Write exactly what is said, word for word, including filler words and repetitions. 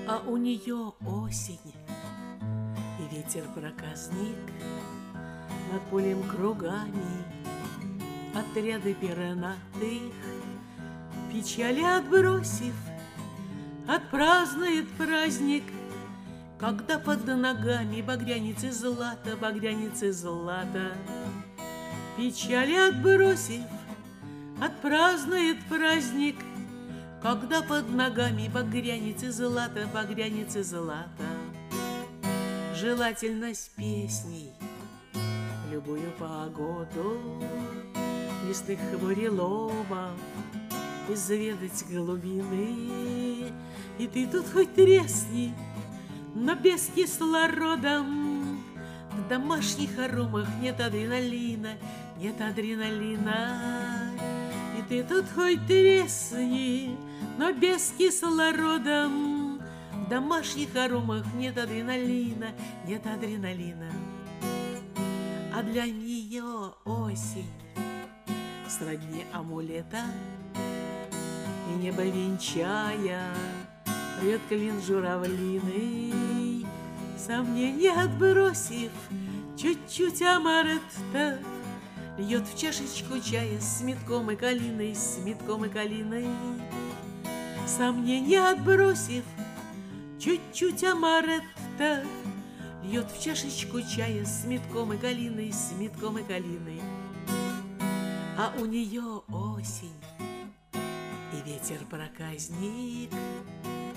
А у нее осень, и ветер проказник над полем кругами, отряды пернатых, печали отбросив, отпразднует праздник, когда под ногами багряницы злата, багряницы злата. Печали отбросив, отпразднует праздник, когда под ногами багряницы злата, багряницы злата. Желательно с песней в любую погоду лесных буреломов изведать глубины. И ты тут хоть тресни, но без кислорода. В домашних аромах нет адреналина, нет адреналина. И ты тут хоть тресни, но без кислорода. В домашних аромах нет адреналина, нет адреналина. А для нее осень сродни амулета, и небо венчая рвет клин журавлиный. Сомнения отбросив, чуть-чуть амаретта льет в чашечку чая с метком и калиной, с метком и калиной. Сомнения отбросив, чуть-чуть амаретта льет в чашечку чая с метком и калиной, с метком и калиной. А у нее осень, и ветер проказник